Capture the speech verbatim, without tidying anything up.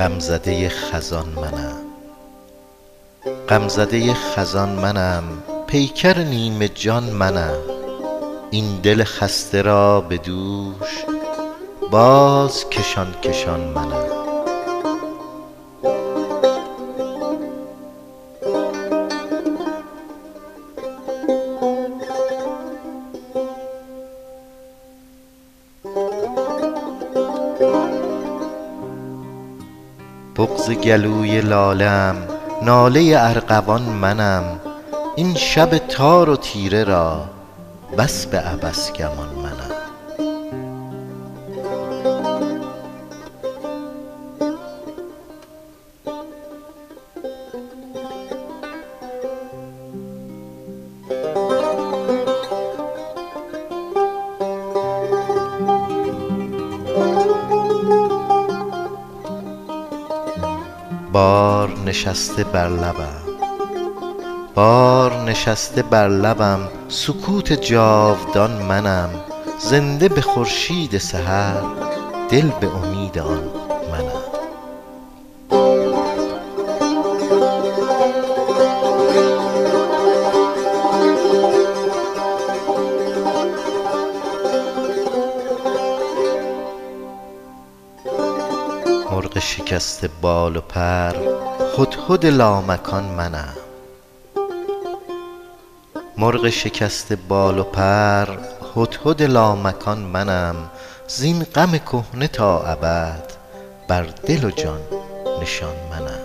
غمزده خزان منم، غمزده خزان منم، پیکر نیمه جان منم. این دل خسته را به دوش باز کشان کشان منم. بغض گلوی لاله ام، ناله ارغوان منم. این شب تار و تیره را بس به عبث گمان منم. بار نشسته بر لبم، بار نشسته بر لبم، سکوت جاودان منم. زنده به خورشید سحر، دل به امید آن منم. مرغ شکسته بال و پر، هدهد لامکان منم. مرغ شکسته بال و پر، هدهد لامکان منم. زین غم کهنه تا ابد، بر دل و جان نشان منم.